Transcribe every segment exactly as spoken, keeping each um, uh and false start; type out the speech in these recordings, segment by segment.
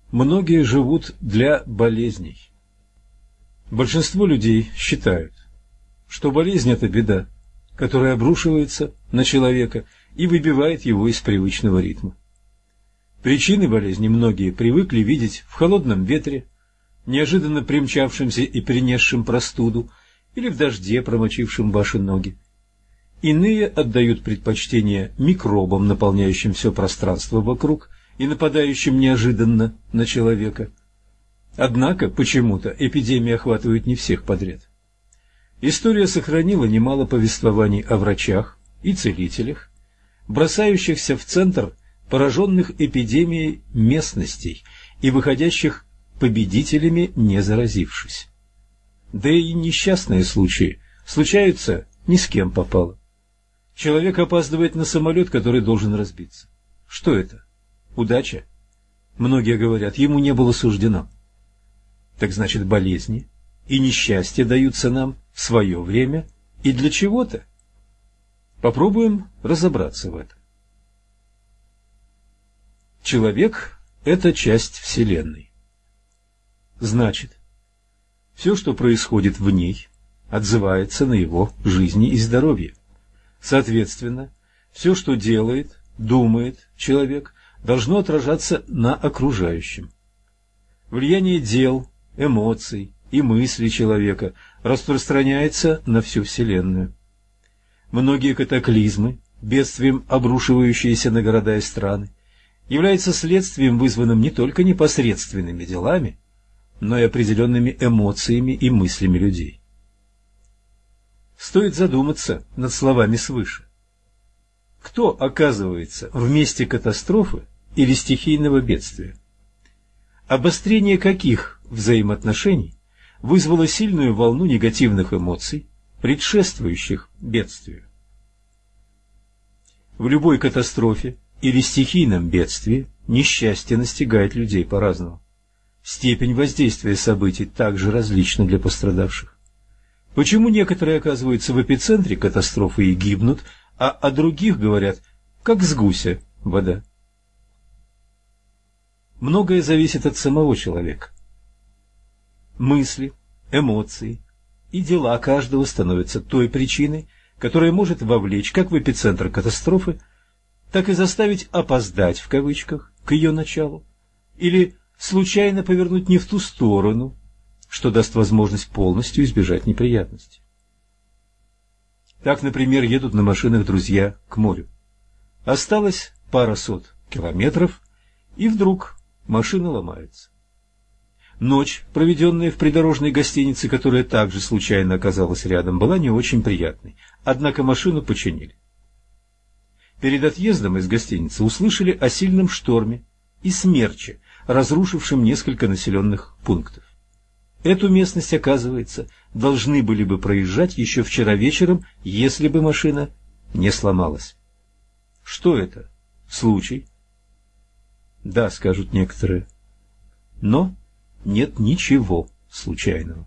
Многие живут для болезней. Большинство людей считают, что болезнь – это беда, которая обрушивается на человека и выбивает его из привычного ритма. Причины болезни многие привыкли видеть в холодном ветре, неожиданно примчавшемся и принесшем простуду, или в дожде, промочившем ваши ноги. Иные отдают предпочтение микробам, наполняющим все пространство вокруг и нападающим неожиданно на человека. Однако, почему-то, эпидемии охватывают не всех подряд. История сохранила немало повествований о врачах и целителях, бросающихся в центр пораженных эпидемией местностей и выходящих победителями, не заразившись. Да и несчастные случаи случаются ни с кем попало. Человек опаздывает на самолет, который должен разбиться. Что это? Удача? Многие говорят, ему не было суждено. Так значит, болезни и несчастья даются нам в свое время и для чего-то. Попробуем разобраться в этом. Человек – это часть Вселенной. Значит, все, что происходит в ней, отзывается на его жизни и здоровье. Соответственно, все, что делает, думает человек, должно отражаться на окружающем. Влияние дел, эмоций и мыслей человека распространяется на всю Вселенную. Многие катаклизмы, бедствием обрушивающиеся на города и страны, являются следствием, вызванным не только непосредственными делами, но и определенными эмоциями и мыслями людей. Стоит задуматься над словами свыше. Кто оказывается в месте катастрофы или стихийного бедствия? Обострение каких взаимоотношений вызвало сильную волну негативных эмоций, предшествующих бедствию? В любой катастрофе или стихийном бедствии несчастье настигает людей по-разному. Степень воздействия событий также различна для пострадавших. Почему некоторые оказываются в эпицентре катастрофы и гибнут, а о других говорят, как с гуся вода? Многое зависит от самого человека. Мысли, эмоции и дела каждого становятся той причиной, которая может вовлечь как в эпицентр катастрофы, так и заставить «опоздать» в кавычках к ее началу, или случайно повернуть не в ту сторону, что даст возможность полностью избежать неприятностей. Так, например, едут на машинах друзья к морю. Осталось пара сот километров, и вдруг машина ломается. Ночь, проведенная в придорожной гостинице, которая также случайно оказалась рядом, была не очень приятной, однако машину починили. Перед отъездом из гостиницы услышали о сильном шторме и смерче, разрушившем несколько населенных пунктов. Эту местность, оказывается, должны были бы проезжать еще вчера вечером, если бы машина не сломалась. Что это? Случай? Да, скажут некоторые. Но нет ничего случайного.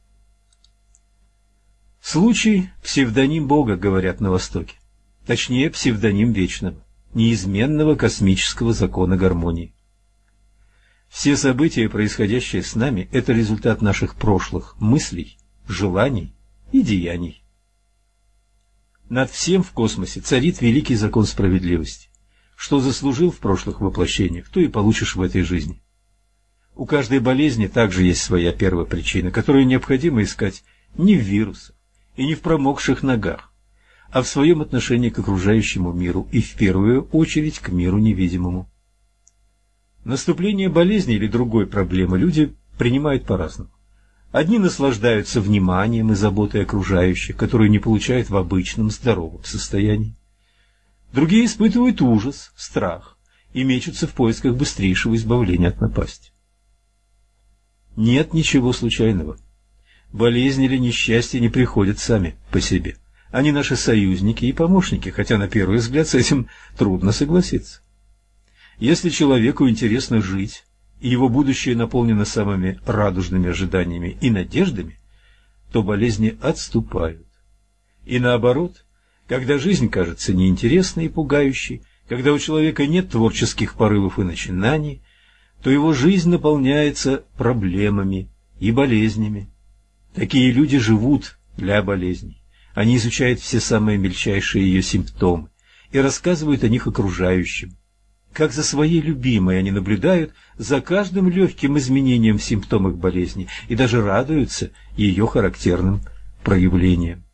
Случай – псевдоним Бога, говорят на Востоке. Точнее, псевдоним вечного, неизменного космического закона гармонии. Все события, происходящие с нами, это результат наших прошлых мыслей, желаний и деяний. Над всем в космосе царит великий закон справедливости. Что заслужил в прошлых воплощениях, то и получишь в этой жизни. У каждой болезни также есть своя первопричина, которую необходимо искать не в вирусах и не в промокших ногах, а в своем отношении к окружающему миру и в первую очередь к миру невидимому. Наступление болезни или другой проблемы люди принимают по-разному. Одни наслаждаются вниманием и заботой окружающих, которую не получают в обычном здоровом состоянии. Другие испытывают ужас, страх и мечутся в поисках быстрейшего избавления от напасти. Нет ничего случайного. Болезни или несчастья не приходят сами по себе. Они наши союзники и помощники, хотя на первый взгляд с этим трудно согласиться. Если человеку интересно жить, и его будущее наполнено самыми радужными ожиданиями и надеждами, то болезни отступают. И наоборот, когда жизнь кажется неинтересной и пугающей, когда у человека нет творческих порывов и начинаний, то его жизнь наполняется проблемами и болезнями. Такие люди живут для болезней. Они изучают все самые мельчайшие ее симптомы и рассказывают о них окружающим. Как за своей любимой они наблюдают за каждым легким изменением в симптомах болезни и даже радуются ее характерным проявлениям.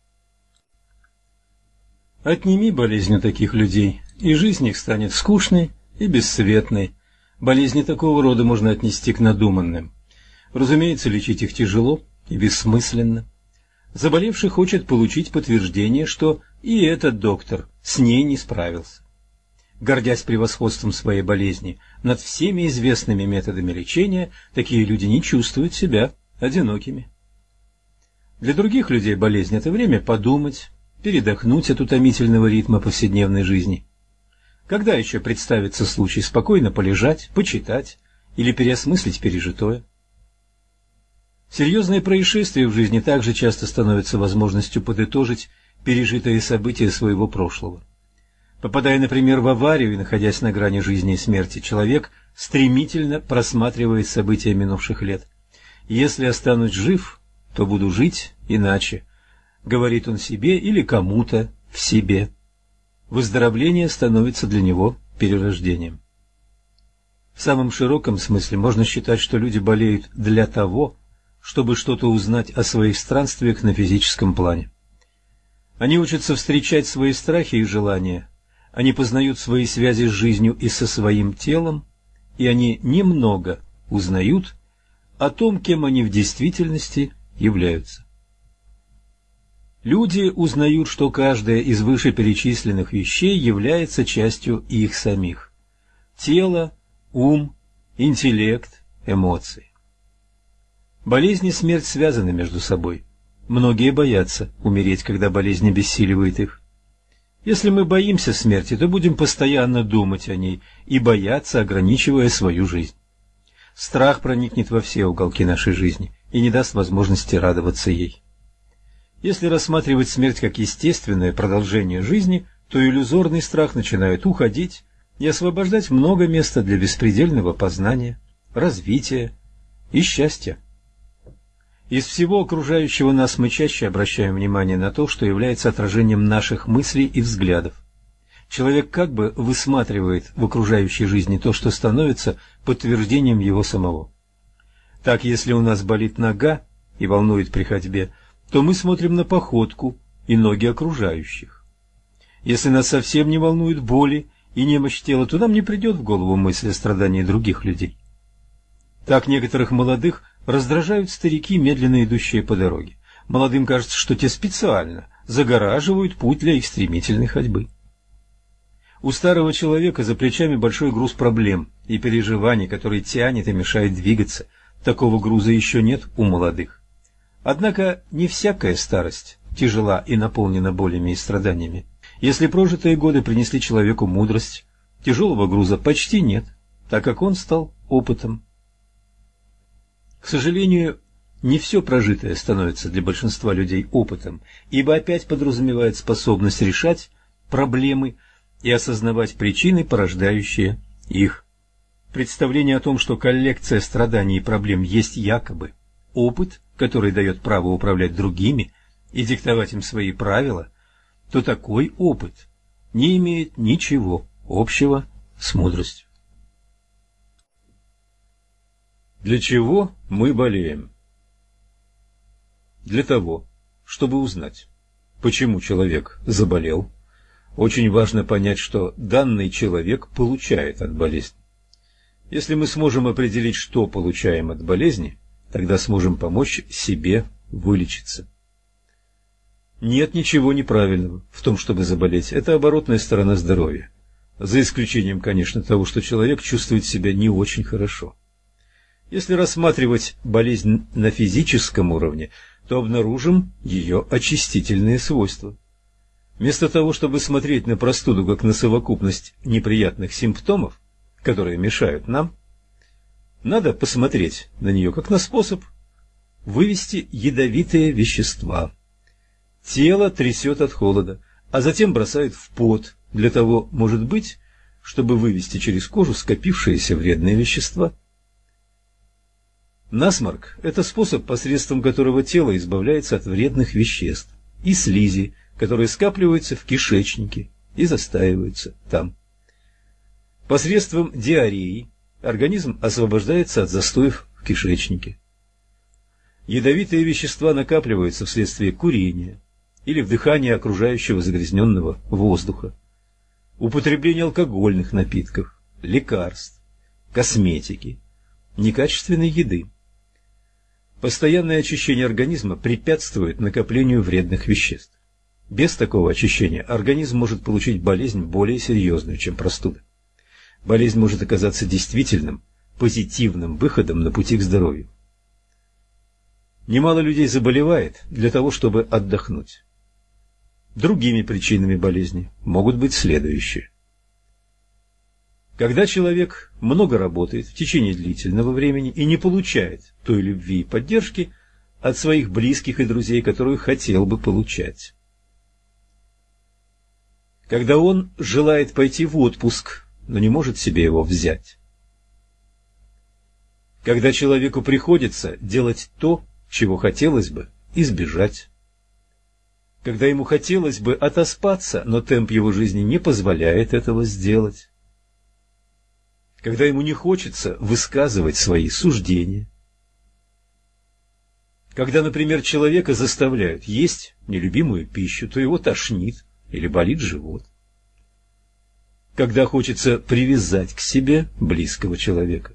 Отними болезнь у таких людей, и жизнь их станет скучной и бесцветной. Болезни такого рода можно отнести к надуманным. Разумеется, лечить их тяжело и бессмысленно. Заболевший хочет получить подтверждение, что и этот доктор с ней не справился. Гордясь превосходством своей болезни над всеми известными методами лечения, такие люди не чувствуют себя одинокими. Для других людей болезнь – это время подумать, передохнуть от утомительного ритма повседневной жизни. Когда еще представится случай спокойно полежать, почитать или переосмыслить пережитое? Серьезные происшествия в жизни также часто становятся возможностью подытожить пережитые события своего прошлого. Попадая, например, в аварию и находясь на грани жизни и смерти, человек стремительно просматривает события минувших лет. «Если останусь жив, то буду жить иначе», — говорит он себе или кому-то в себе. Выздоровление становится для него перерождением. В самом широком смысле можно считать, что люди болеют для того, чтобы что-то узнать о своих странствиях на физическом плане. Они учатся встречать свои страхи и желания, они познают свои связи с жизнью и со своим телом, и они немного узнают о том, кем они в действительности являются. Люди узнают, что каждая из вышеперечисленных вещей является частью их самих. Тело, ум, интеллект, эмоции. Болезнь и смерть связаны между собой. Многие боятся умереть, когда болезнь обессиливает их. Если мы боимся смерти, то будем постоянно думать о ней и бояться, ограничивая свою жизнь. Страх проникнет во все уголки нашей жизни и не даст возможности радоваться ей. Если рассматривать смерть как естественное продолжение жизни, то иллюзорный страх начинает уходить и освобождать много места для беспредельного познания, развития и счастья. Из всего окружающего нас мы чаще обращаем внимание на то, что является отражением наших мыслей и взглядов. Человек как бы высматривает в окружающей жизни то, что становится подтверждением его самого. Так, если у нас болит нога и волнует при ходьбе, то мы смотрим на походку и ноги окружающих. Если нас совсем не волнуют боли и немощь тела, то нам не придет в голову мысль о страдании других людей. Так некоторых молодых раздражают старики, медленно идущие по дороге. Молодым кажется, что те специально загораживают путь для их стремительной ходьбы. У старого человека за плечами большой груз проблем и переживаний, который тянет и мешает двигаться. Такого груза еще нет у молодых. Однако не всякая старость тяжела и наполнена болями и страданиями. Если прожитые годы принесли человеку мудрость, тяжелого груза почти нет, так как он стал опытом. К сожалению, не все прожитое становится для большинства людей опытом, ибо опять подразумевает способность решать проблемы и осознавать причины, порождающие их. Представление о том, что коллекция страданий и проблем есть якобы опыт, который дает право управлять другими и диктовать им свои правила, то такой опыт не имеет ничего общего с мудростью. Для чего мы болеем? Для того, чтобы узнать, почему человек заболел. Очень важно понять, что данный человек получает от болезни. Если мы сможем определить, что получаем от болезни, тогда сможем помочь себе вылечиться. Нет ничего неправильного в том, чтобы заболеть. Это оборотная сторона здоровья. За исключением, конечно, того, что человек чувствует себя не очень хорошо. Если рассматривать болезнь на физическом уровне, то обнаружим ее очистительные свойства. Вместо того, чтобы смотреть на простуду как на совокупность неприятных симптомов, которые мешают нам, надо посмотреть на нее как на способ вывести ядовитые вещества. Тело трясет от холода, а затем бросает в пот. Для того, может быть, чтобы вывести через кожу скопившиеся вредные вещества. Насморк – это способ, посредством которого тело избавляется от вредных веществ и слизи, которые скапливаются в кишечнике и застаиваются там. Посредством диареи организм освобождается от застоев в кишечнике. Ядовитые вещества накапливаются вследствие курения или вдыхания окружающего загрязненного воздуха, употребления алкогольных напитков, лекарств, косметики, некачественной еды. Постоянное очищение организма препятствует накоплению вредных веществ. Без такого очищения организм может получить болезнь более серьезную, чем простуда. Болезнь может оказаться действительным, позитивным выходом на пути к здоровью. Немало людей заболевает для того, чтобы отдохнуть. Другими причинами болезни могут быть следующие. Когда человек много работает в течение длительного времени и не получает той любви и поддержки от своих близких и друзей, которую хотел бы получать. Когда он желает пойти в отпуск, но не может себе его взять. Когда человеку приходится делать то, чего хотелось бы избежать. Когда ему хотелось бы отоспаться, но темп его жизни не позволяет этого сделать. Когда ему не хочется высказывать свои суждения. Когда, например, человека заставляют есть нелюбимую пищу, то его тошнит или болит живот. Когда хочется привязать к себе близкого человека.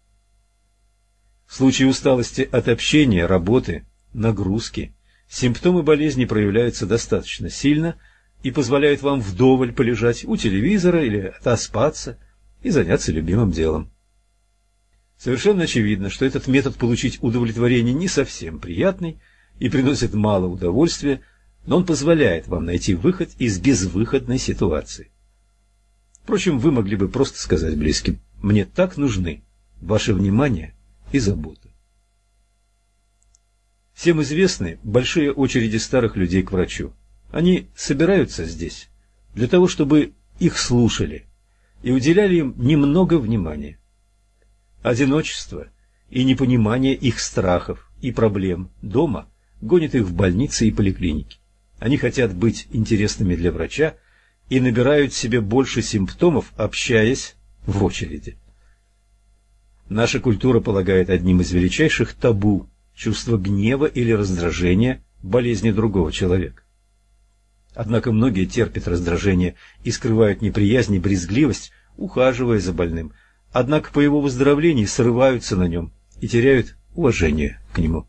В случае усталости от общения, работы, нагрузки, симптомы болезни проявляются достаточно сильно и позволяют вам вдоволь полежать у телевизора или отоспаться и заняться любимым делом. Совершенно очевидно, что этот метод получить удовлетворение не совсем приятный и приносит мало удовольствия, но он позволяет вам найти выход из безвыходной ситуации. Впрочем, вы могли бы просто сказать близким: «Мне так нужны ваше внимание и забота». Всем известны большие очереди старых людей к врачу. Они собираются здесь для того, чтобы их слушали и уделяли им немного внимания. Одиночество и непонимание их страхов и проблем дома гонит их в больницы и поликлиники. Они хотят быть интересными для врача и набирают себе больше симптомов, общаясь в очереди. Наша культура полагает одним из величайших табу чувство гнева или раздражения болезни другого человека. Однако многие терпят раздражение и скрывают неприязнь и брезгливость, ухаживая за больным, однако по его выздоровлении срываются на нем и теряют уважение к нему.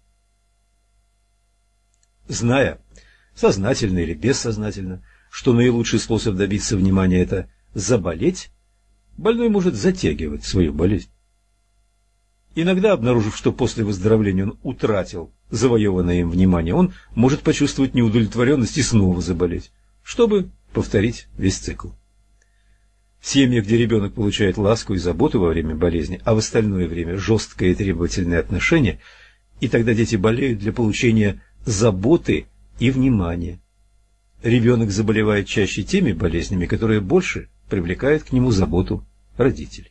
Зная, сознательно или бессознательно, что наилучший способ добиться внимания – это заболеть, больной может затягивать свою болезнь. Иногда, обнаружив, что после выздоровления он утратил завоеванное им внимание, он может почувствовать неудовлетворенность и снова заболеть, чтобы повторить весь цикл. В семьях, где ребенок получает ласку и заботу во время болезни, а в остальное время жесткое и требовательное отношение, и тогда дети болеют для получения заботы и внимания. Ребенок заболевает чаще теми болезнями, которые больше привлекают к нему заботу родителей.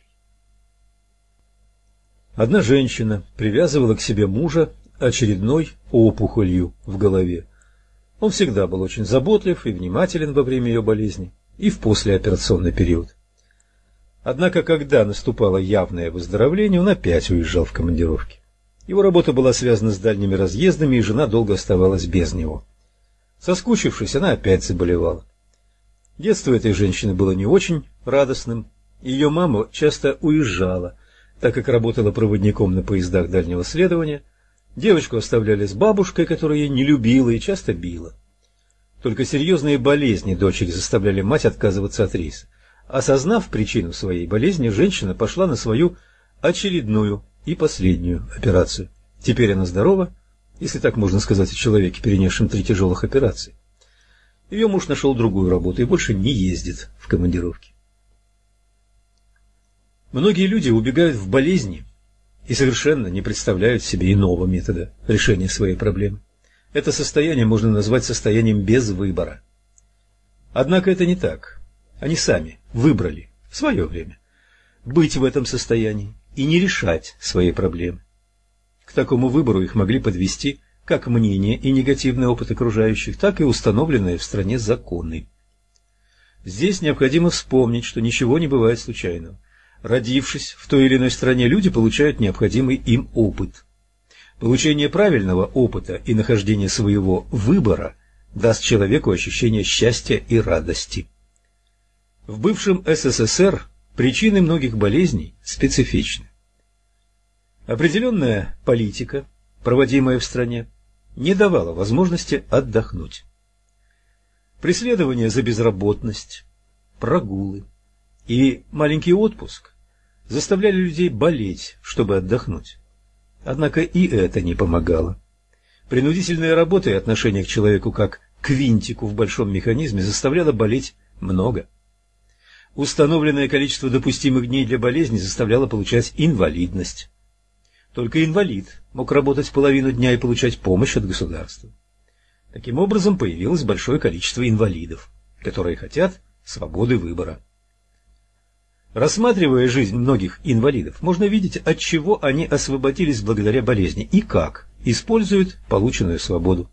Одна женщина привязывала к себе мужа очередной опухолью в голове. Он всегда был очень заботлив и внимателен во время ее болезни и в послеоперационный период. Однако, когда наступало явное выздоровление, он опять уезжал в командировки. Его работа была связана с дальними разъездами, и жена долго оставалась без него. Соскучившись, она опять заболевала. Детство этой женщины было не очень радостным. Ее мама часто уезжала, так как работала проводником на поездах дальнего следования. Девочку оставляли с бабушкой, которая ее не любила и часто била. Только серьезные болезни дочери заставляли мать отказываться от рейса. Осознав причину своей болезни, женщина пошла на свою очередную и последнюю операцию. Теперь она здорова, если так можно сказать о человеке, перенесшем три тяжелых операции. Ее муж нашел другую работу и больше не ездит в командировки. Многие люди убегают в болезни и совершенно не представляют себе иного метода решения своей проблемы. Это состояние можно назвать состоянием без выбора. Однако это не так. Они сами выбрали в свое время, быть в этом состоянии и не решать свои проблемы. К такому выбору их могли подвести как мнение и негативный опыт окружающих, так и установленные в стране законы. Здесь необходимо вспомнить, что ничего не бывает случайного. Родившись в той или иной стране, люди получают необходимый им опыт. Получение правильного опыта и нахождение своего выбора даст человеку ощущение счастья и радости. В бывшем СССР причины многих болезней специфичны. Определенная политика, проводимая в стране, не давала возможности отдохнуть. Преследование за безработность, прогулы и маленький отпуск заставляли людей болеть, чтобы отдохнуть. Однако и это не помогало. Принудительная работа и отношение к человеку как к винтику в большом механизме заставляло болеть много. Установленное количество допустимых дней для болезни заставляло получать инвалидность. Только инвалид мог работать половину дня и получать помощь от государства. Таким образом, появилось большое количество инвалидов, которые хотят свободы выбора. Рассматривая жизнь многих инвалидов, можно видеть, от чего они освободились благодаря болезни и как используют полученную свободу.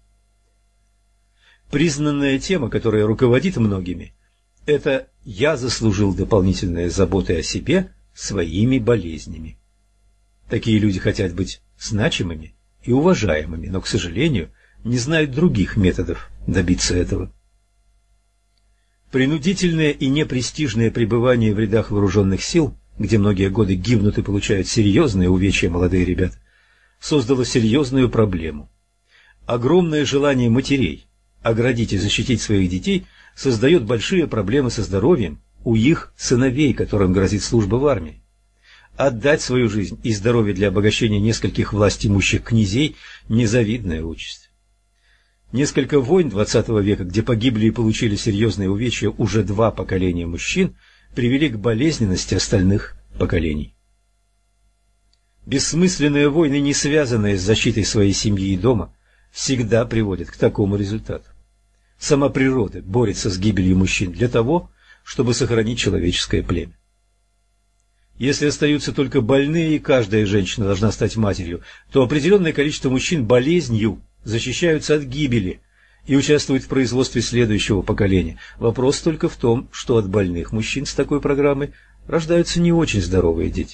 Признанная тема, которая руководит многими, это «я заслужил дополнительные заботы о себе своими болезнями». Такие люди хотят быть значимыми и уважаемыми, но, к сожалению, не знают других методов добиться этого. Принудительное и непрестижное пребывание в рядах вооруженных сил, где многие годы гибнут и получают серьезные увечья молодые ребята, создало серьезную проблему. Огромное желание матерей оградить и защитить своих детей создает большие проблемы со здоровьем у их сыновей, которым грозит служба в армии. Отдать свою жизнь и здоровье для обогащения нескольких властимущих князей – незавидная участь. Несколько войн двадцатого века, где погибли и получили серьезные увечья уже два поколения мужчин, привели к болезненности остальных поколений. Бессмысленные войны, не связанные с защитой своей семьи и дома, всегда приводят к такому результату. Сама природа борется с гибелью мужчин для того, чтобы сохранить человеческое племя. Если остаются только больные, и каждая женщина должна стать матерью, то определенное количество мужчин болезнью защищаются от гибели и участвуют в производстве следующего поколения. Вопрос только в том, что от больных мужчин с такой программой рождаются не очень здоровые дети.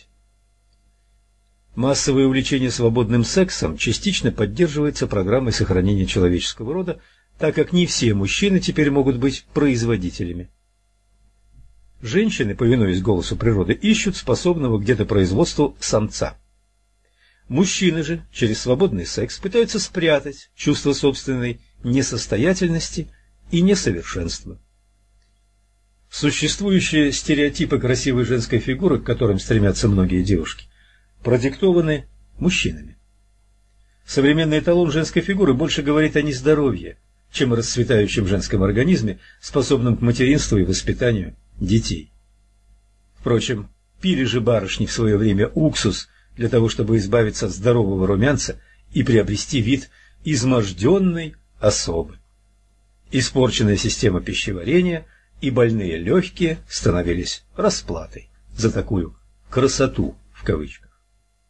Массовое увлечение свободным сексом частично поддерживается программой сохранения человеческого рода, так как не все мужчины теперь могут быть производителями. Женщины, повинуясь голосу природы, ищут способного к детопроизводству самца. Мужчины же через свободный секс пытаются спрятать чувство собственной несостоятельности и несовершенства. Существующие стереотипы красивой женской фигуры, к которым стремятся многие девушки, продиктованы мужчинами. Современный эталон женской фигуры больше говорит о нездоровье, чем о расцветающем женском организме, способном к материнству и воспитанию детей. Впрочем, пили же барышни в свое время уксус для того, чтобы избавиться от здорового румянца и приобрести вид изможденной особы. Испорченная система пищеварения и больные легкие становились расплатой за такую «красоту» в кавычках.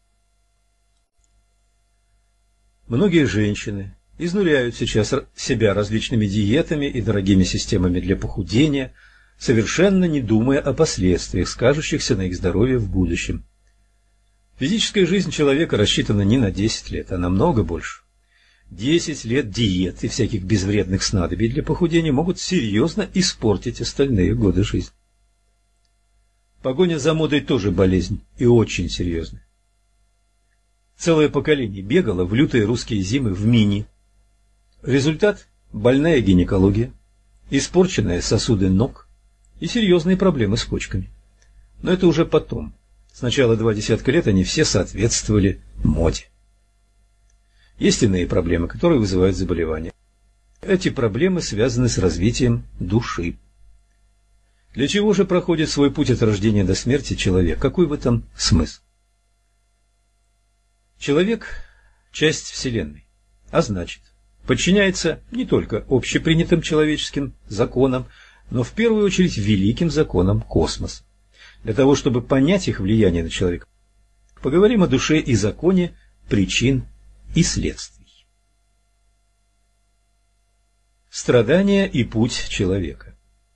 Многие женщины изнуряют сейчас себя различными диетами и дорогими системами для похудения, совершенно не думая о последствиях, скажущихся на их здоровье в будущем. Физическая жизнь человека рассчитана не на десять лет, а намного больше. десять лет диет и всяких безвредных снадобий для похудения могут серьезно испортить остальные годы жизни. Погоня за модой тоже болезнь, и очень серьезная. Целое поколение бегало в лютые русские зимы в мини. Результат – больная гинекология, испорченные сосуды ног и серьезные проблемы с почками. Но это уже потом. Сначала два десятка лет они все соответствовали моде. Есть иные проблемы, которые вызывают заболевания. Эти проблемы связаны с развитием души. Для чего же проходит свой путь от рождения до смерти человек? Какой в этом смысл? Человек – часть Вселенной, а значит, подчиняется не только общепринятым человеческим законам, но в первую очередь великим законам космоса. Для того, чтобы понять их влияние на человека, поговорим о душе и законе причин и следствий. Страдания и путь человека.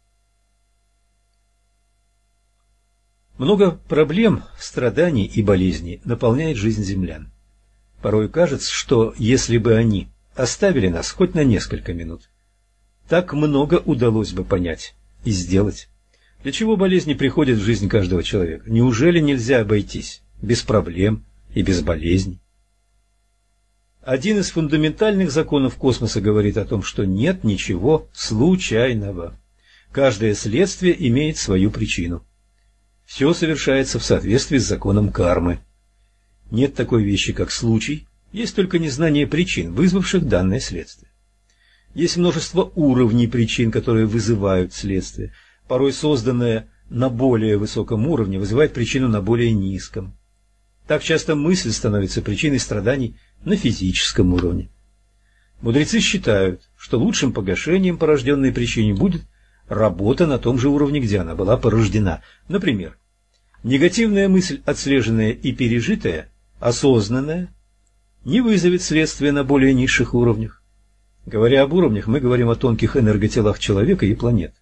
Много проблем, страданий и болезней наполняет жизнь землян. Порой кажется, что если бы они оставили нас хоть на несколько минут, так много удалось бы понять и сделать. Для чего болезни приходят в жизнь каждого человека? Неужели нельзя обойтись без проблем и без болезней? Один из фундаментальных законов космоса говорит о том, что нет ничего случайного. Каждое следствие имеет свою причину. Все совершается в соответствии с законом кармы. Нет такой вещи, как случай, есть только незнание причин, вызвавших данное следствие. Есть множество уровней причин, которые вызывают следствие. Порой созданное на более высоком уровне вызывает причину на более низком. Так часто мысль становится причиной страданий на физическом уровне. Мудрецы считают, что лучшим погашением порожденной причине будет работа на том же уровне, где она была порождена. Например, негативная мысль, отслеженная и пережитая, осознанная, не вызовет следствия на более низших уровнях. Говоря об уровнях, мы говорим о тонких энерготелах человека и планет.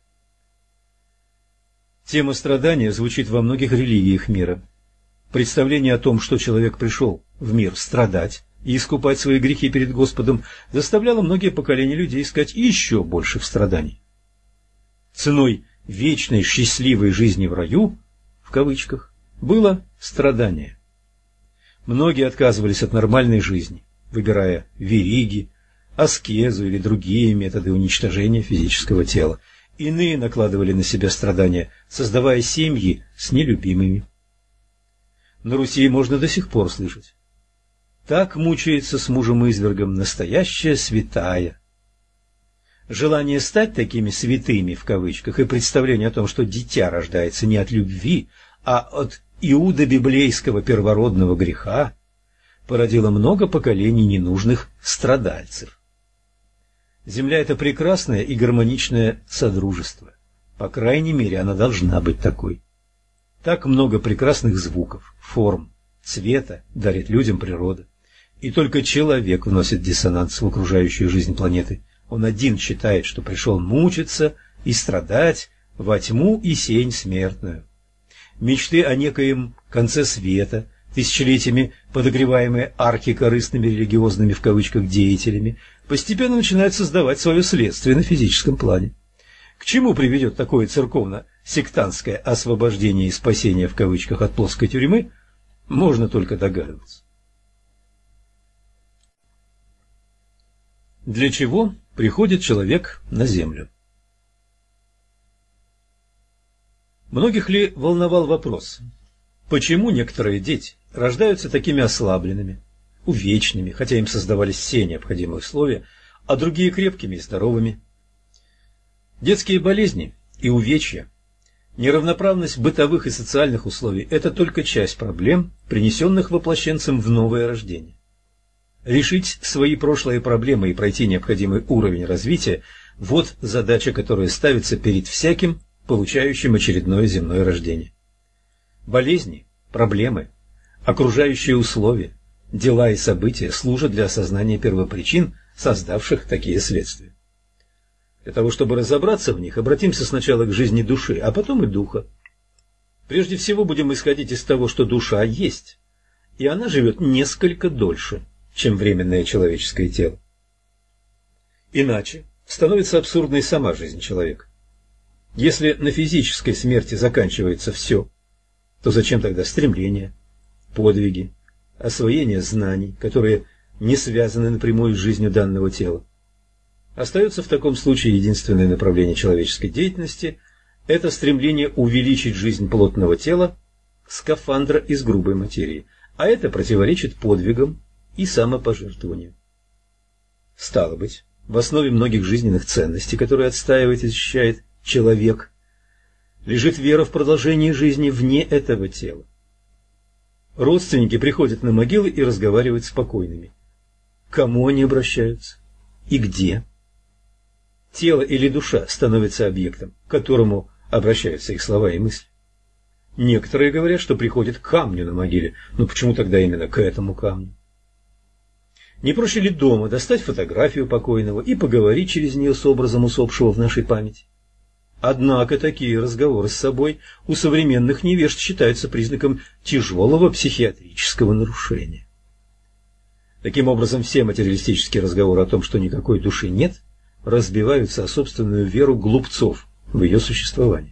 Тема страдания звучит во многих религиях мира. Представление о том, что человек пришел в мир страдать и искупать свои грехи перед Господом, заставляло многие поколения людей искать еще больших страданий. Ценой вечной счастливой жизни в раю, в кавычках, было страдание. Многие отказывались от нормальной жизни, выбирая вериги, аскезу или другие методы уничтожения физического тела. Иные накладывали на себя страдания, создавая семьи с нелюбимыми. На Руси можно до сих пор слышать: так мучается с мужем-извергом настоящая святая. Желание стать такими «святыми» в кавычках и представление о том, что дитя рождается не от любви, а от иудо-библейского первородного греха, породило много поколений ненужных страдальцев. Земля – это прекрасное и гармоничное содружество. По крайней мере, она должна быть такой. Так много прекрасных звуков, форм, цвета дарит людям природа. И только человек вносит диссонанс в окружающую жизнь планеты. Он один считает, что пришел мучиться и страдать во тьму и сень смертную. Мечты о некоем конце света, тысячелетиями подогреваемые архикорыстными религиозными в кавычках деятелями, постепенно начинают создавать свое следствие на физическом плане. К чему приведет такое церковно-сектантское освобождение и спасение в кавычках от плоской тюрьмы, можно только догадываться. Для чего приходит человек на землю? Многих ли волновал вопрос, почему некоторые дети рождаются такими ослабленными, увечными, хотя им создавались все необходимые условия, а другие крепкими и здоровыми? Детские болезни и увечья, неравноправность бытовых и социальных условий – это только часть проблем, принесенных воплощенцем в новое рождение. Решить свои прошлые проблемы и пройти необходимый уровень развития – вот задача, которая ставится перед всяким, получающим очередное земное рождение. Болезни, проблемы, окружающие условия, дела и события служат для осознания первопричин, создавших такие следствия. Для того, чтобы разобраться в них, обратимся сначала к жизни души, а потом и духа. Прежде всего будем исходить из того, что душа есть, и она живет несколько дольше, чем временное человеческое тело. Иначе становится абсурдной сама жизнь человека. Если на физической смерти заканчивается все, то зачем тогда стремления, подвиги, освоение знаний, которые не связаны напрямую с жизнью данного тела? Остается в таком случае единственное направление человеческой деятельности – это стремление увеличить жизнь плотного тела, скафандра из грубой материи, а это противоречит подвигам и самопожертвованию. Стало быть, в основе многих жизненных ценностей, которые отстаивает и защищает человек, лежит вера в продолжение жизни вне этого тела. Родственники приходят на могилы и разговаривают с покойными. К кому они обращаются? И где? Тело или душа становится объектом, к которому обращаются их слова и мысли. Некоторые говорят, что приходят к камню на могиле. Но почему тогда именно к этому камню? Не проще ли дома достать фотографию покойного и поговорить через нее с образом усопшего в нашей памяти? Однако такие разговоры с собой у современных невежд считаются признаком тяжелого психиатрического нарушения. Таким образом, все материалистические разговоры о том, что никакой души нет, разбиваются о собственную веру глупцов в ее существование.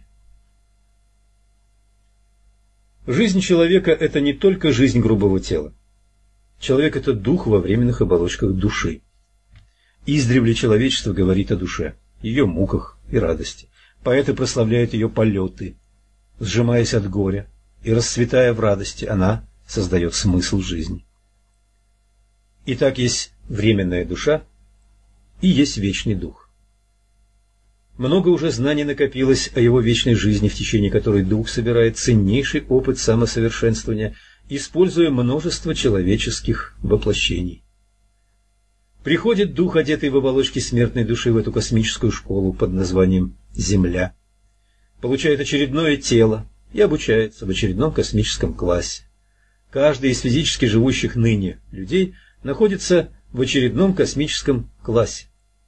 Жизнь человека – это не только жизнь грубого тела. Человек – это дух во временных оболочках души. Издревле человечество говорит о душе, ее муках и радости. Поэты прославляют ее полеты. Сжимаясь от горя и расцветая в радости, она создает смысл жизни. Итак, есть временная душа и есть вечный дух. Много уже знаний накопилось о его вечной жизни, в течение которой дух собирает ценнейший опыт самосовершенствования, используя множество человеческих воплощений. Приходит дух, одетый в оболочки смертной души, в эту космическую школу под названием Земля, получает очередное тело и обучается в очередном космическом классе. Каждый из физически живущих ныне людей находится в очередном космическом классе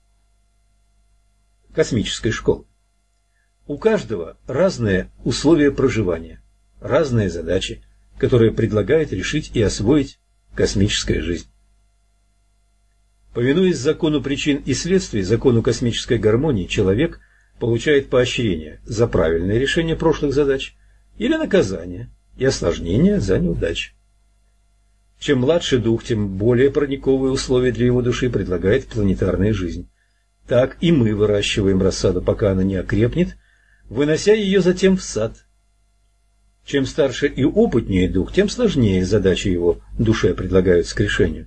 космической школы. У каждого разные условия проживания, разные задачи, которые предлагает решить и освоить космическая жизнь. Повинуясь закону причин и следствий, закону космической гармонии, человек получает поощрение за правильное решение прошлых задач или наказание и осложнение за неудачи. Чем младше дух, тем более прониковые условия для его души предлагает планетарная жизнь. Так и мы выращиваем рассаду, пока она не окрепнет, вынося ее затем в сад. Чем старше и опытнее дух, тем сложнее задачи его душе предлагаются к решению.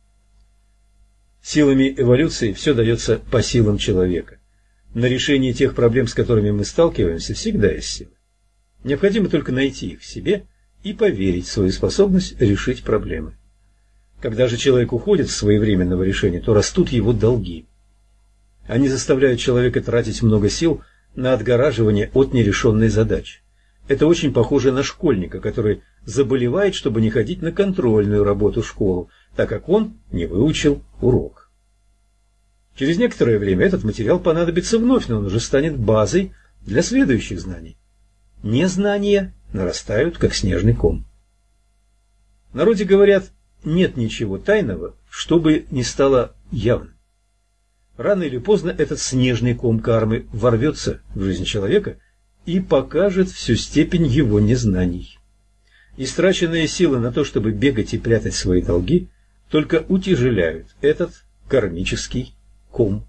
Силами эволюции все дается по силам человека. На решение тех проблем, с которыми мы сталкиваемся, всегда есть силы. Необходимо только найти их в себе и поверить в свою способность решить проблемы. Когда же человек уходит с своевременного решения, то растут его долги. Они заставляют человека тратить много сил на отгораживание от нерешенной задачи. Это очень похоже на школьника, который заболевает, чтобы не ходить на контрольную работу в школу, так как он не выучил урок. Через некоторое время этот материал понадобится вновь, но он уже станет базой для следующих знаний. Незнания нарастают, как снежный ком. В народе говорят, нет ничего тайного, чтобы не стало явным. Рано или поздно этот снежный ком кармы ворвется в жизнь человека и покажет всю степень его незнаний. Истраченные силы на то, чтобы бегать и прятать свои долги, только утяжеляют этот кармический ком.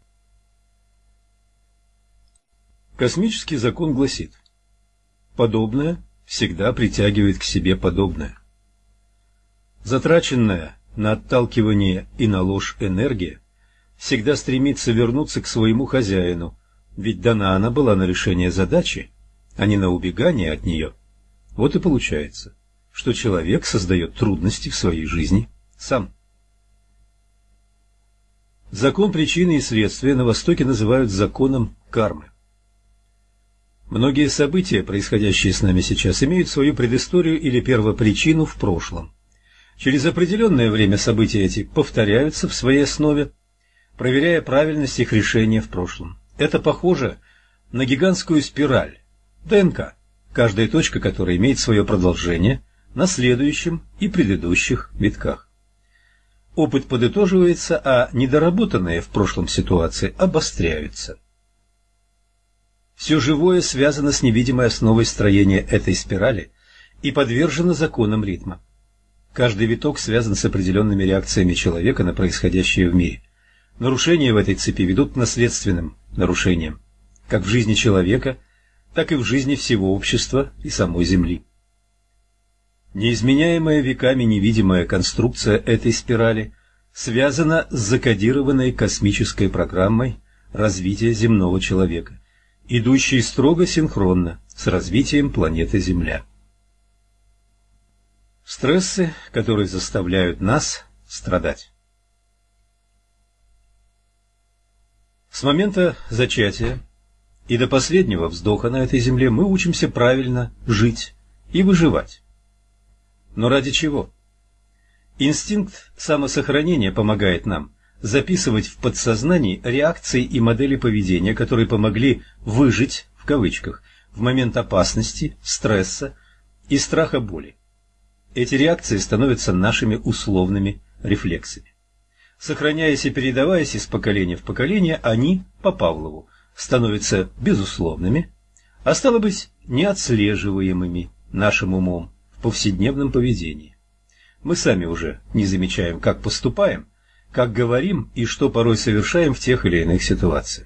Космический закон гласит: подобное всегда притягивает к себе подобное. Затраченная на отталкивание и на ложь энергия всегда стремится вернуться к своему хозяину, ведь дана она была на решение задачи, а не на убегание от нее. Вот и получается, что человек создает трудности в своей жизни сам. Закон причины и следствия на Востоке называют законом кармы. Многие события, происходящие с нами сейчас, имеют свою предысторию или первопричину в прошлом. Через определенное время события эти повторяются в своей основе, проверяя правильность их решения в прошлом. Это похоже на гигантскую спираль ДНК, каждая точка которой имеет свое продолжение на следующем и предыдущих витках. Опыт подытоживается, а недоработанные в прошлом ситуации обостряются. Все живое связано с невидимой основой строения этой спирали и подвержено законам ритма. Каждый виток связан с определенными реакциями человека на происходящее в мире. Нарушения в этой цепи ведут к наследственным нарушениям, как в жизни человека, так и в жизни всего общества и самой Земли. Неизменяемая веками невидимая конструкция этой спирали связана с закодированной космической программой развития земного человека, идущей строго синхронно с развитием планеты Земля. Стрессы, которые заставляют нас страдать. С момента зачатия И до последнего вздоха на этой земле мы учимся правильно жить и выживать. Но ради чего? Инстинкт самосохранения помогает нам записывать в подсознании реакции и модели поведения, которые помогли «выжить» в кавычках в момент опасности, стресса и страха боли. Эти реакции становятся нашими условными рефлексами. Сохраняясь и передаваясь из поколения в поколение, они, по Павлову, становятся безусловными, а стало быть, неотслеживаемыми нашим умом в повседневном поведении. Мы сами уже не замечаем, как поступаем, как говорим и что порой совершаем в тех или иных ситуациях.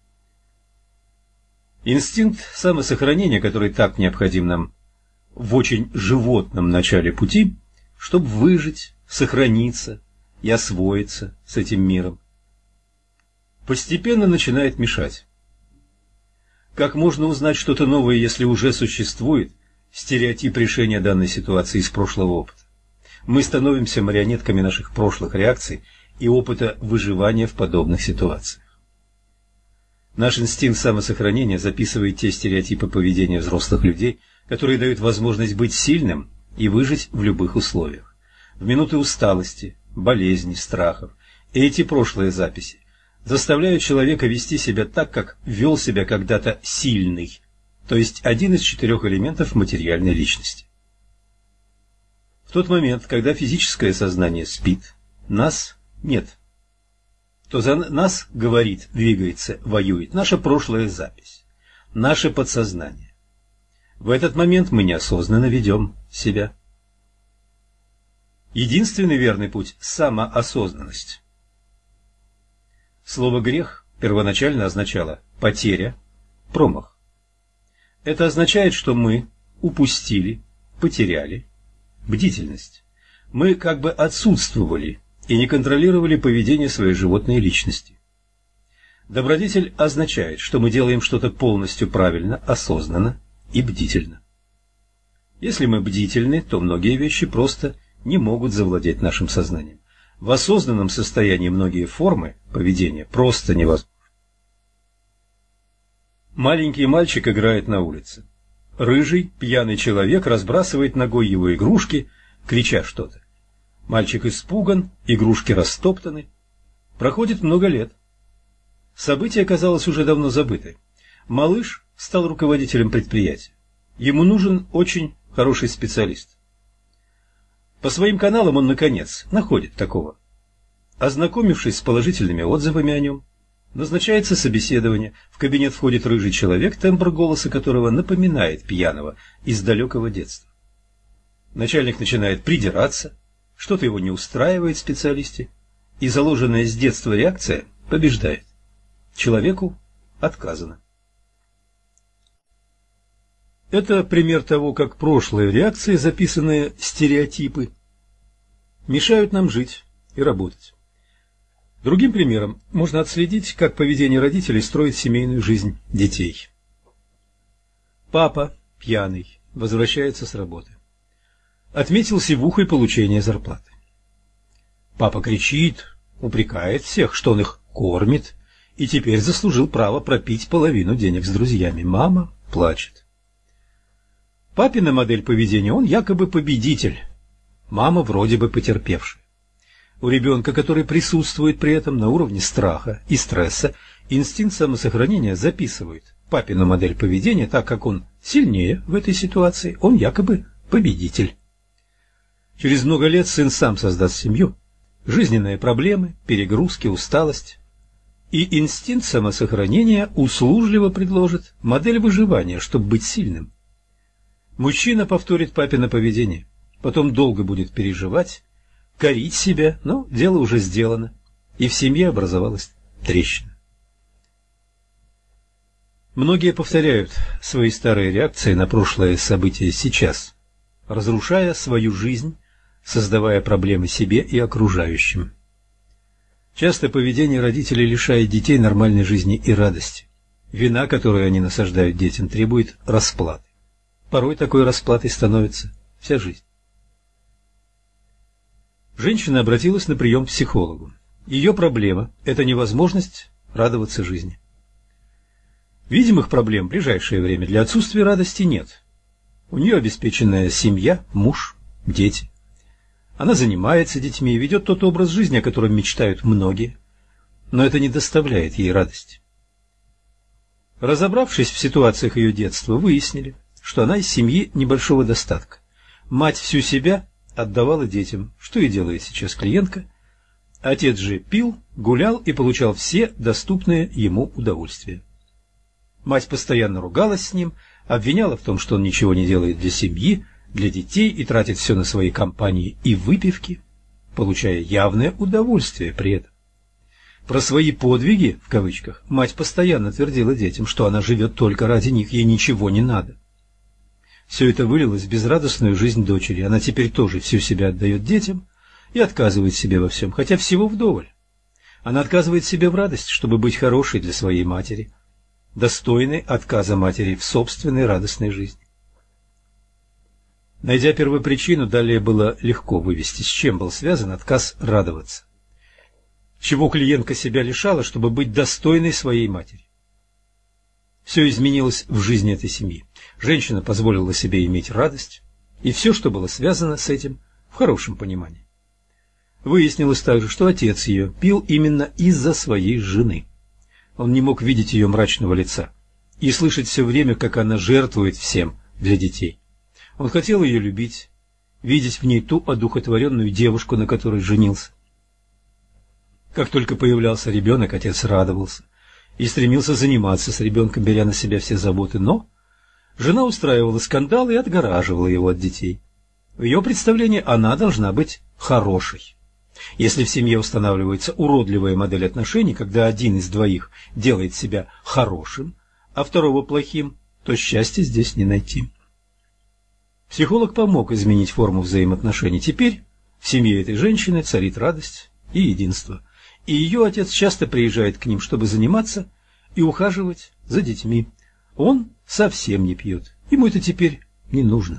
Инстинкт самосохранения, который так необходим нам в очень животном начале пути, чтобы выжить, сохраниться и освоиться с этим миром, постепенно начинает мешать. Как можно узнать что-то новое, если уже существует стереотип решения данной ситуации из прошлого опыта? Мы становимся марионетками наших прошлых реакций и опыта выживания в подобных ситуациях. Наш инстинкт самосохранения записывает те стереотипы поведения взрослых людей, которые дают возможность быть сильным и выжить в любых условиях. В минуты усталости, болезней, страхов. И эти прошлые записи заставляют человека вести себя так, как вел себя когда-то сильный, то есть один из четырех элементов материальной личности. В тот момент, когда физическое сознание спит, нас нет. То за нас говорит, двигается, воюет наша прошлая запись, наше подсознание. В этот момент мы неосознанно ведем себя. Единственный верный путь – самоосознанность. Слово «грех» первоначально означало «потеря», «промах». Это означает, что мы упустили, потеряли бдительность. Мы как бы отсутствовали и не контролировали поведение своей животной личности. Добродетель означает, что мы делаем что-то полностью правильно, осознанно и бдительно. Если мы бдительны, то многие вещи просто не могут завладеть нашим сознанием. В осознанном состоянии многие формы поведения просто невозможны. Маленький мальчик играет на улице. Рыжий, пьяный человек разбрасывает ногой его игрушки, крича что-то. Мальчик испуган, игрушки растоптаны. Проходит много лет. Событие оказалось уже давно забыто. Малыш стал руководителем предприятия. Ему нужен очень хороший специалист. По своим каналам он, наконец, находит такого. Ознакомившись с положительными отзывами о нем, назначается собеседование. В кабинет входит рыжий человек, тембр голоса которого напоминает пьяного из далекого детства. Начальник начинает придираться, что-то его не устраивает в специалисте, и заложенная с детства реакция побеждает. Человеку отказано. Это пример того, как прошлые реакции, записанные стереотипы, мешают нам жить и работать. Другим примером можно отследить, как поведение родителей строит семейную жизнь детей. Папа, пьяный, возвращается с работы. Отметил сивухой получение зарплаты. Папа кричит, упрекает всех, что он их кормит, и теперь заслужил право пропить половину денег с друзьями. Мама плачет. Папина модель поведения, он якобы победитель, мама вроде бы потерпевшая. У ребенка, который присутствует при этом на уровне страха и стресса, инстинкт самосохранения записывает папину модель поведения, так как он сильнее в этой ситуации, он якобы победитель. Через много лет сын сам создаст семью, жизненные проблемы, перегрузки, усталость. И инстинкт самосохранения услужливо предложит модель выживания, чтобы быть сильным. Мужчина повторит папино поведение, потом долго будет переживать, корить себя, но дело уже сделано, и в семье образовалась трещина. Многие повторяют свои старые реакции на прошлые события сейчас, разрушая свою жизнь, создавая проблемы себе и окружающим. Часто поведение родителей лишает детей нормальной жизни и радости. Вина, которую они насаждают детям, требует расплаты. Порой такой расплатой становится вся жизнь. Женщина обратилась на прием к психологу. Ее проблема – это невозможность радоваться жизни. Видимых проблем в ближайшее время для отсутствия радости нет. У нее обеспеченная семья, муж, дети. Она занимается детьми и ведет тот образ жизни, о котором мечтают многие, но это не доставляет ей радости. Разобравшись в ситуациях ее детства, выяснили, что она из семьи небольшого достатка. Мать всю себя отдавала детям, что и делает сейчас клиентка. Отец же пил, гулял и получал все доступные ему удовольствия. Мать постоянно ругалась с ним, обвиняла в том, что он ничего не делает для семьи, для детей и тратит все на свои компании и выпивки, получая явное удовольствие при этом. Про свои «подвиги», в кавычках, мать постоянно твердила детям, что она живет только ради них, ей ничего не надо. Все это вылилось в безрадостную жизнь дочери. Она теперь тоже всю себя отдает детям и отказывает себе во всем, хотя всего вдоволь. Она отказывает себе в радости, чтобы быть хорошей для своей матери, достойной отказа матери в собственной радостной жизни. Найдя первопричину, далее было легко вывести, с чем был связан отказ радоваться. Чего клиентка себя лишала, чтобы быть достойной своей матери. Все изменилось в жизни этой семьи. Женщина позволила себе иметь радость, и все, что было связано с этим, в хорошем понимании. Выяснилось также, что отец ее пил именно из-за своей жены. Он не мог видеть ее мрачного лица и слышать все время, как она жертвует всем для детей. Он хотел ее любить, видеть в ней ту одухотворенную девушку, на которой женился. Как только появлялся ребенок, отец радовался и стремился заниматься с ребенком, беря на себя все заботы, но жена устраивала скандалы и отгораживала его от детей. В ее представлении она должна быть хорошей. Если в семье устанавливается уродливая модель отношений, когда один из двоих делает себя хорошим, а второго плохим, то счастья здесь не найти. Психолог помог изменить форму взаимоотношений. Теперь в семье этой женщины царит радость и единство. И ее отец часто приезжает к ним, чтобы заниматься и ухаживать за детьми. Он совсем не пьет. Ему это теперь не нужно.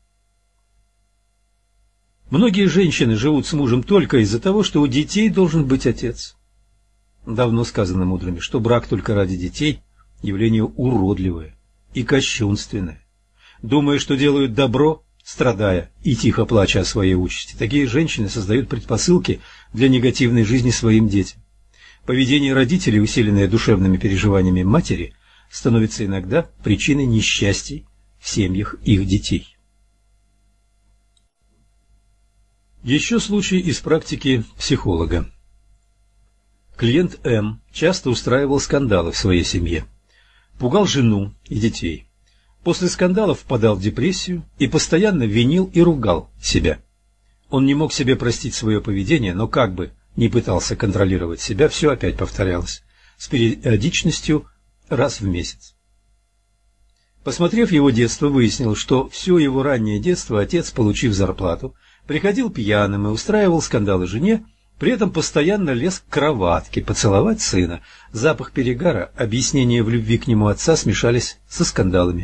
Многие женщины живут с мужем только из-за того, что у детей должен быть отец. Давно сказано мудрыми, что брак только ради детей – явление уродливое и кощунственное. Думая, что делают добро, страдая и тихо плача о своей участи, такие женщины создают предпосылки для негативной жизни своим детям. Поведение родителей, усиленное душевными переживаниями матери, становится иногда причиной несчастий в семьях их детей. Еще случай из практики психолога. Клиент М часто устраивал скандалы в своей семье, пугал жену и детей. После скандалов впадал в депрессию и постоянно винил и ругал себя. Он не мог себе простить свое поведение, но как бы ни пытался контролировать себя, все опять повторялось, с периодичностью раз в месяц. Посмотрев его детство, выяснил, что все его раннее детство отец, получив зарплату, приходил пьяным и устраивал скандалы жене, при этом постоянно лез к кроватке поцеловать сына. Запах перегара, объяснения в любви к нему отца смешались со скандалами.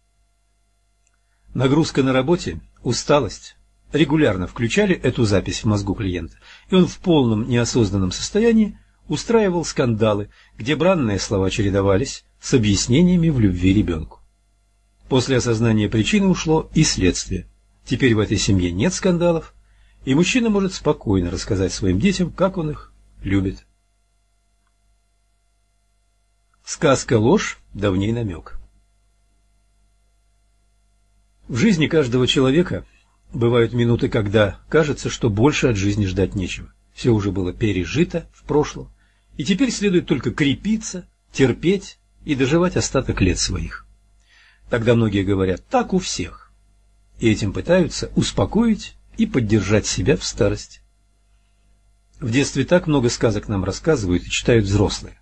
Нагрузка на работе, усталость регулярно включали эту запись в мозгу клиента, и он в полном неосознанном состоянии устраивал скандалы, где бранные слова чередовались с объяснениями в любви ребенку. После осознания причины ушло и следствие. Теперь в этой семье нет скандалов, и мужчина может спокойно рассказать своим детям, как он их любит. Сказка ложь, да в ней намек. В жизни каждого человека бывают минуты, когда кажется, что больше от жизни ждать нечего. Все уже было пережито в прошлом, и теперь следует только крепиться, терпеть и доживать остаток лет своих. Тогда многие говорят «так у всех», и этим пытаются успокоить и поддержать себя в старости. В детстве так много сказок нам рассказывают и читают взрослые.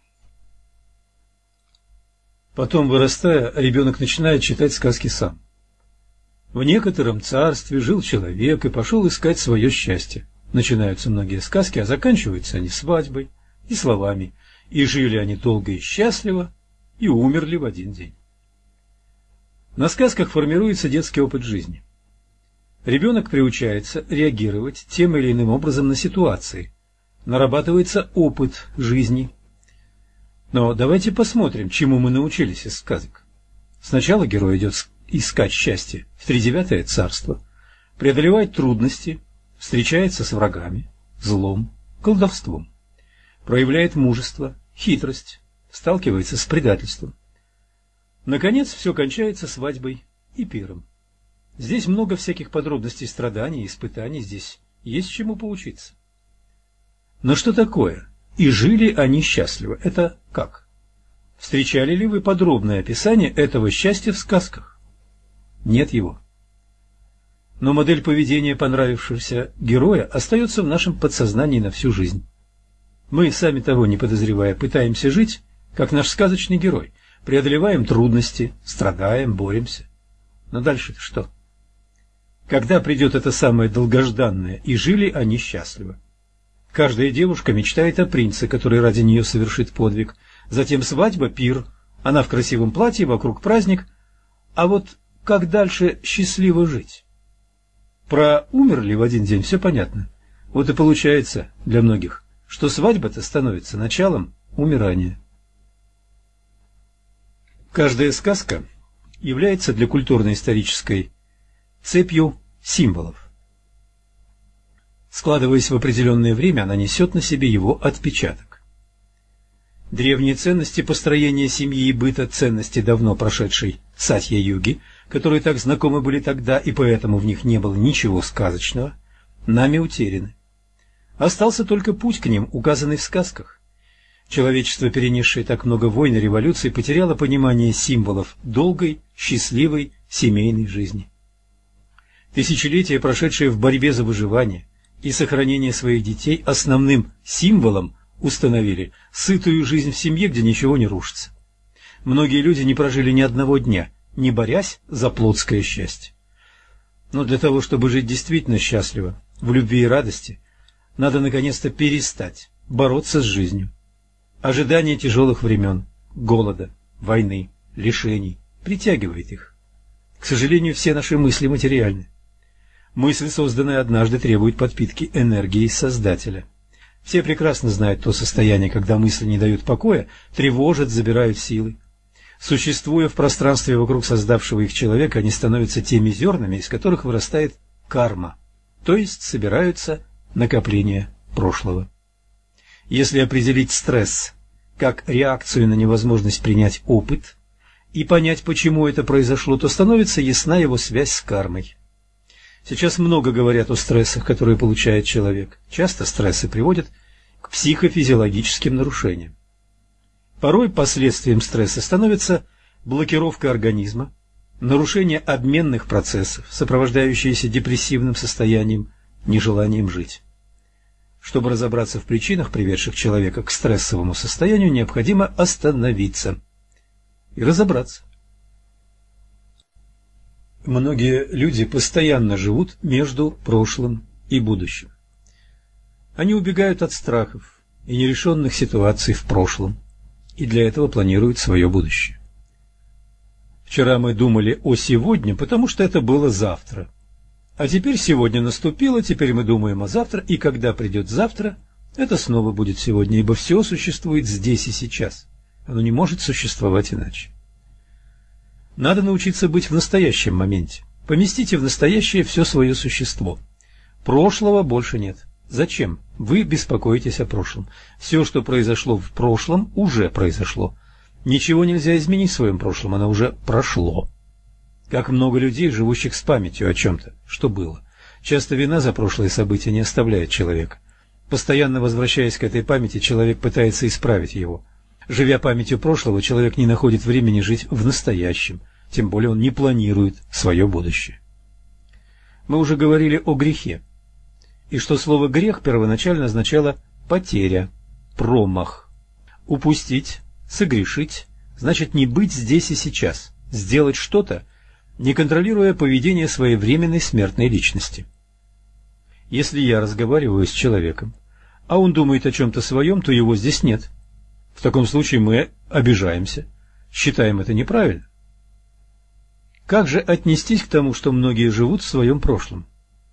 Потом, вырастая, ребенок начинает читать сказки сам. В некотором царстве жил человек и пошел искать свое счастье. Начинаются многие сказки, а заканчиваются они свадьбой и словами. И жили они долго и счастливо, и умерли в один день. На сказках формируется детский опыт жизни. Ребенок приучается реагировать тем или иным образом на ситуации. Нарабатывается опыт жизни. Но давайте посмотрим, чему мы научились из сказок. Сначала герой идет искать счастье в тридевятое царство, преодолевает трудности, встречается с врагами, злом, колдовством, проявляет мужество, хитрость, сталкивается с предательством. Наконец, все кончается свадьбой и пиром. Здесь много всяких подробностей страданий и испытаний, здесь есть чему поучиться. Но что такое? И жили они счастливо. Это как? Встречали ли вы подробное описание этого счастья в сказках? Нет его. Но модель поведения понравившегося героя остается в нашем подсознании на всю жизнь. Мы, сами того не подозревая, пытаемся жить, как наш сказочный герой, преодолеваем трудности, страдаем, боремся. Но дальше-то что? Когда придет это самое долгожданное, и жили они счастливо? Каждая девушка мечтает о принце, который ради нее совершит подвиг. Затем свадьба, пир, она в красивом платье, вокруг праздник. А вот как дальше счастливо жить? Про умерли в один день все понятно. Вот и получается для многих, что свадьба-то становится началом умирания. Каждая сказка является для культурно-исторической цепью символов. Складываясь в определенное время, она несет на себе его отпечаток. Древние ценности построения семьи и быта, ценности давно прошедшей Сатья-юги, которые так знакомы были тогда, и поэтому в них не было ничего сказочного, нами утеряны. Остался только путь к ним, указанный в сказках. Человечество, перенесшее так много войн и революций, потеряло понимание символов долгой, счастливой семейной жизни. Тысячелетия, прошедшие в борьбе за выживание и сохранение своих детей, основным символом установили сытую жизнь в семье, где ничего не рушится. Многие люди не прожили ни одного дня, не борясь за плотское счастье. Но для того, чтобы жить действительно счастливо, в любви и радости, надо наконец-то перестать бороться с жизнью. Ожидание тяжелых времен, голода, войны, лишений притягивает их. К сожалению, все наши мысли материальны. Мысль, созданная однажды, требует подпитки энергии Создателя. Все прекрасно знают то состояние, когда мысли не дают покоя, тревожат, забирают силы. Существуя в пространстве вокруг создавшего их человека, они становятся теми зернами, из которых вырастает карма, то есть собираются накопления прошлого. Если определить стресс как реакцию на невозможность принять опыт и понять, почему это произошло, то становится ясна его связь с кармой. Сейчас много говорят о стрессах, которые получает человек. Часто стрессы приводят к психофизиологическим нарушениям. Порой последствием стресса становится блокировка организма, нарушение обменных процессов, сопровождающиеся депрессивным состоянием, нежеланием жить. Чтобы разобраться в причинах, приведших человека к стрессовому состоянию, необходимо остановиться и разобраться. Многие люди постоянно живут между прошлым и будущим. Они убегают от страхов и нерешенных ситуаций в прошлом, и для этого планируют свое будущее. Вчера мы думали о сегодня, потому что это было завтра. А теперь сегодня наступило, теперь мы думаем о завтра, и когда придет завтра, это снова будет сегодня, ибо все существует здесь и сейчас. Оно не может существовать иначе. Надо научиться быть в настоящем моменте. Поместите в настоящее все свое существо. Прошлого больше нет. Зачем? Вы беспокоитесь о прошлом. Все, что произошло в прошлом, уже произошло. Ничего нельзя изменить в своем прошлом, оно уже прошло. Как много людей, живущих с памятью о чем-то, что было. Часто вина за прошлые события не оставляет человека. Постоянно возвращаясь к этой памяти, человек пытается исправить его. Живя памятью прошлого, человек не находит времени жить в настоящем, тем более он не планирует свое будущее. Мы уже говорили о грехе, и что слово «грех» первоначально означало «потеря», «промах». Упустить, согрешить значит не быть здесь и сейчас, сделать что-то, не контролируя поведение своей временной смертной личности. Если я разговариваю с человеком, а он думает о чем-то своем, то его здесь нет. В таком случае мы обижаемся, считаем это неправильно. Как же отнестись к тому, что многие живут в своем прошлом?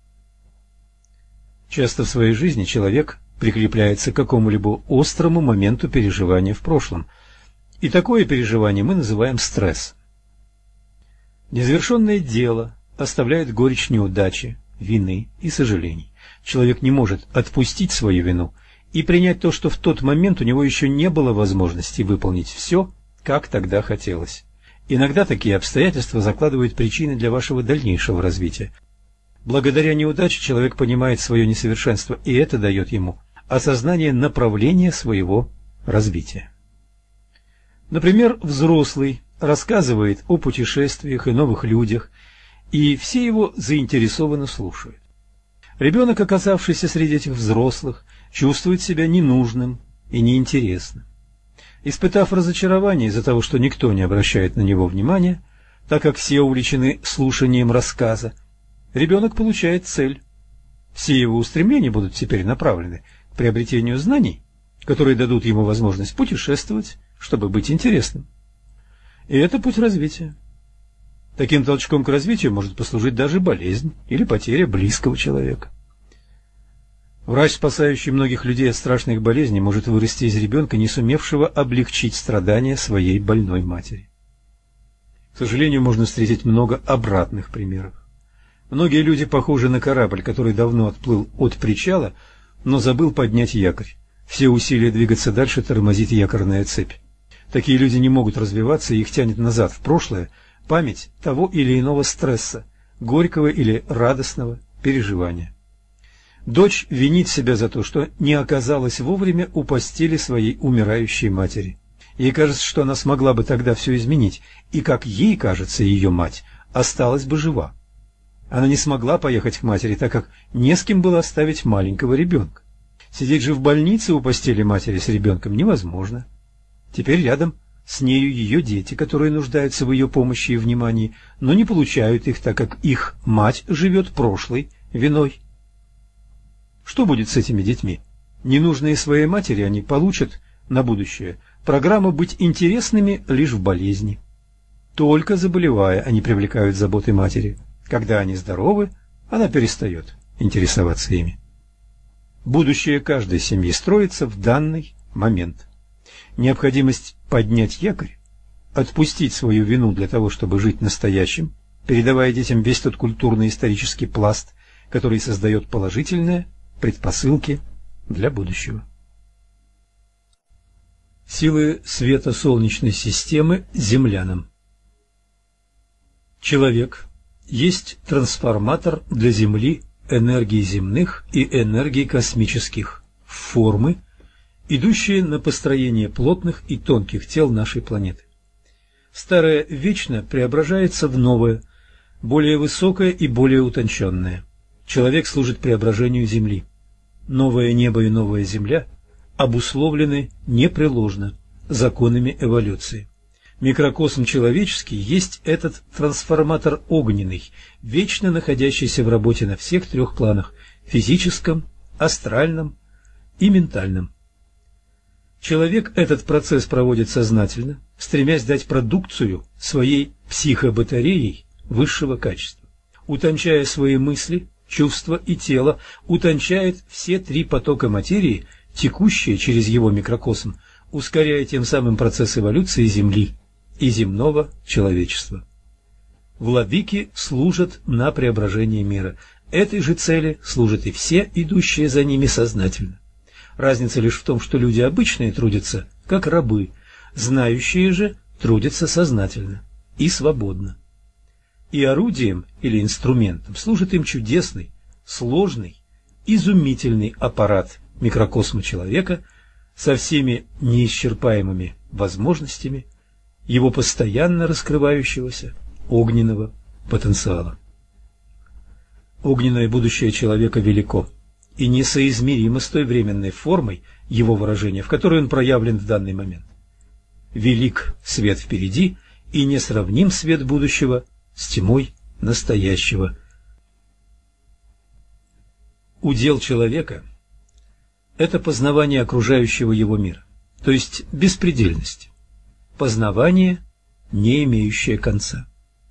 Часто в своей жизни человек прикрепляется к какому-либо острому моменту переживания в прошлом, И такое переживание мы называем стресс. Незавершенное дело оставляет горечь неудачи, вины и сожалений. Человек не может отпустить свою вину и принять то, что в тот момент у него еще не было возможности выполнить все, как тогда хотелось. Иногда такие обстоятельства закладывают причины для вашего дальнейшего развития. Благодаря неудаче человек понимает свое несовершенство, и это дает ему осознание направления своего развития. Например, взрослый рассказывает о путешествиях и новых людях, и все его заинтересованно слушают. Ребенок, оказавшийся среди этих взрослых, чувствует себя ненужным и неинтересным. Испытав разочарование из-за того, что никто не обращает на него внимания, так как все увлечены слушанием рассказа, ребенок получает цель. Все его устремления будут теперь направлены к приобретению знаний, которые дадут ему возможность путешествовать, чтобы быть интересным. И это путь развития. Таким толчком к развитию может послужить даже болезнь или потеря близкого человека. Врач, спасающий многих людей от страшных болезней, может вырасти из ребенка, не сумевшего облегчить страдания своей больной матери. К сожалению, можно встретить много обратных примеров. Многие люди похожи на корабль, который давно отплыл от причала, но забыл поднять якорь. Все усилия двигаться дальше тормозит якорная цепь. Такие люди не могут развиваться, и их тянет назад в прошлое память того или иного стресса, горького или радостного переживания. Дочь винит себя за то, что не оказалась вовремя у постели своей умирающей матери. Ей кажется, что она смогла бы тогда все изменить, и, как ей кажется, ее мать осталась бы жива. Она не смогла поехать к матери, так как не с кем было оставить маленького ребенка. Сидеть же в больнице у постели матери с ребенком невозможно. Теперь рядом с нею ее дети, которые нуждаются в ее помощи и внимании, но не получают их, так как их мать живет прошлой виной. Что будет с этими детьми? Ненужные своей матери они получат на будущее программу быть интересными лишь в болезни. Только заболевая, они привлекают заботы матери. Когда они здоровы, она перестает интересоваться ими. Будущее каждой семьи строится в данный момент. Необходимость поднять якорь, отпустить свою вину для того, чтобы жить настоящим, передавая детям весь тот культурно-исторический пласт, который создает положительные предпосылки для будущего. Силы света Солнечной системы землянам. Человек есть трансформатор для Земли энергий земных и энергий космических в формы, идущие на построение плотных и тонких тел нашей планеты. Старое вечно преображается в новое, более высокое и более утонченное. Человек служит преображению Земли. Новое небо и новая Земля обусловлены непреложно законами эволюции. Микрокосм человеческий есть этот трансформатор огненный, вечно находящийся в работе на всех трех планах – физическом, астральном и ментальном. Человек этот процесс проводит сознательно, стремясь дать продукцию своей психобатареей высшего качества. Утончая свои мысли, чувства и тело, утончает все три потока материи, текущие через его микрокосм, ускоряя тем самым процесс эволюции Земли и земного человечества. Владыки служат на преображение мира. Этой же цели служат и все, идущие за ними сознательно. Разница лишь в том, что люди обычные трудятся как рабы, знающие же трудятся сознательно и свободно. И орудием или инструментом служит им чудесный, сложный, изумительный аппарат микрокосма человека со всеми неисчерпаемыми возможностями его постоянно раскрывающегося огненного потенциала. Огненное будущее человека велико и несоизмеримо с той временной формой его выражения, в которой он проявлен в данный момент. Велик свет впереди и несравним свет будущего с тьмой настоящего. Удел человека – это познавание окружающего его мира, то есть беспредельность, познавание, не имеющее конца.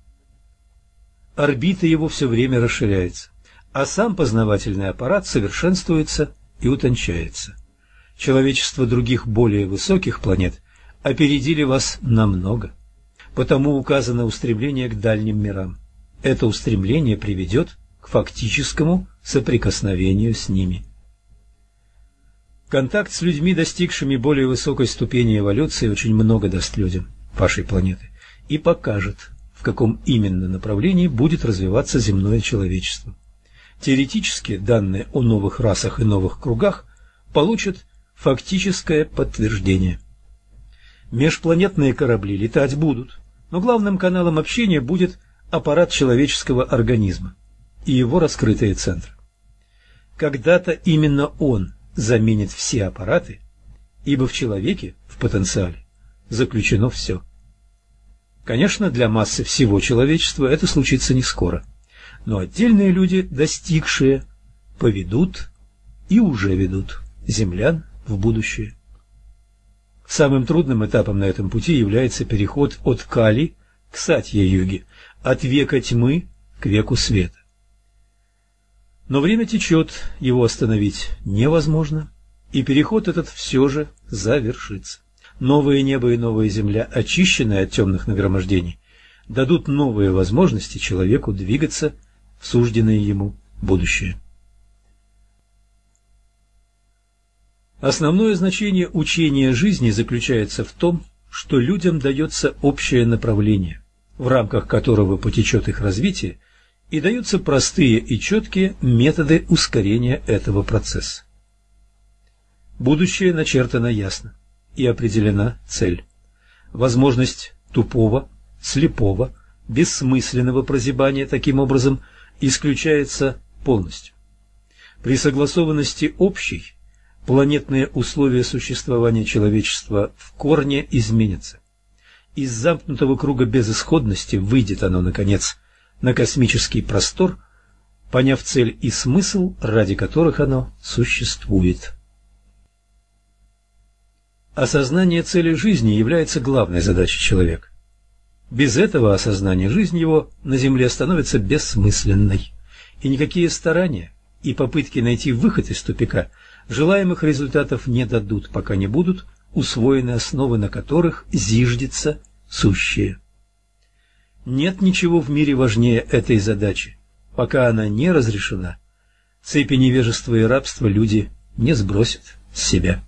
Орбита его все время расширяется, а сам познавательный аппарат совершенствуется и утончается. Человечество других более высоких планет опередили вас намного. Потому указано устремление к дальним мирам. Это устремление приведет к фактическому соприкосновению с ними. Контакт с людьми, достигшими более высокой ступени эволюции, очень много даст людям вашей планеты и покажет, в каком именно направлении будет развиваться земное человечество. Теоретически данные о новых расах и новых кругах получат фактическое подтверждение. Межпланетные корабли летать будут, но главным каналом общения будет аппарат человеческого организма и его раскрытые центры. Когда-то именно он заменит все аппараты, ибо в человеке, в потенциале, заключено все. Конечно, для массы всего человечества это случится не скоро, но отдельные люди, достигшие, поведут и уже ведут землян в будущее. Самым трудным этапом на этом пути является переход от Кали к Сатья-юге, от века тьмы к веку света. Но время течет, его остановить невозможно, и переход этот все же завершится. Новое небо и новая земля, очищенные от темных нагромождений, дадут новые возможности человеку двигаться в сужденное ему будущее. Основное значение учения жизни заключается в том, что людям дается общее направление, в рамках которого потечет их развитие, и даются простые и четкие методы ускорения этого процесса. Будущее начертано ясно, и определена цель. Возможность тупого, слепого, бессмысленного прозябания таким образом исключается полностью. При согласованности общей, планетные условия существования человечества в корне изменятся. Из замкнутого круга безысходности выйдет оно, наконец, на космический простор, поняв цель и смысл, ради которых оно существует. Осознание цели жизни является главной задачей человека. Без этого осознания жизнь его на Земле становится бессмысленной, и никакие старания и попытки найти выход из тупика желаемых результатов не дадут, пока не будут усвоены основы, на которых зиждется сущее. Нет ничего в мире важнее этой задачи. Пока она не разрешена, цепи невежества и рабства люди не сбросят с себя.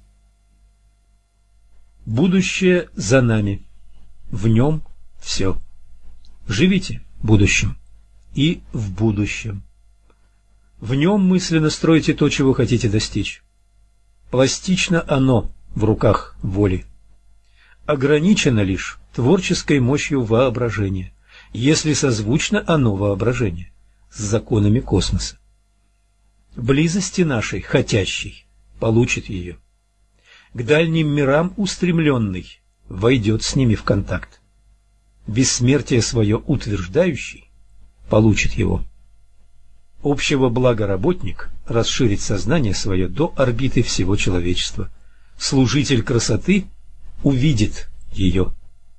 Будущее за нами. В нем все. Живите будущим и в будущем. В нем мысленно стройте то, чего хотите достичь. Пластично оно в руках воли. Ограничено лишь творческой мощью воображения, если созвучно оно воображение с законами космоса. Близости нашей, хотящей, получит ее. К дальним мирам устремленный войдет с ними в контакт. Бессмертие свое утверждающий получит его. Общего блага работник расширит сознание свое до орбиты всего человечества. Служитель красоты увидит ее.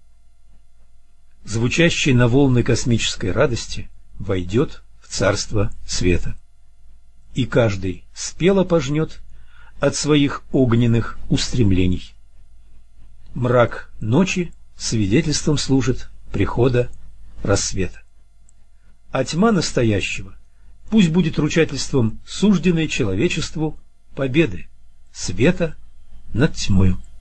Звучащий на волны космической радости войдет в царство света. И каждый спело пожнет от своих огненных устремлений. Мрак ночи свидетельством служит прихода рассвета. А тьма настоящего пусть будет ручательством сужденной человечеству победы света над тьмою.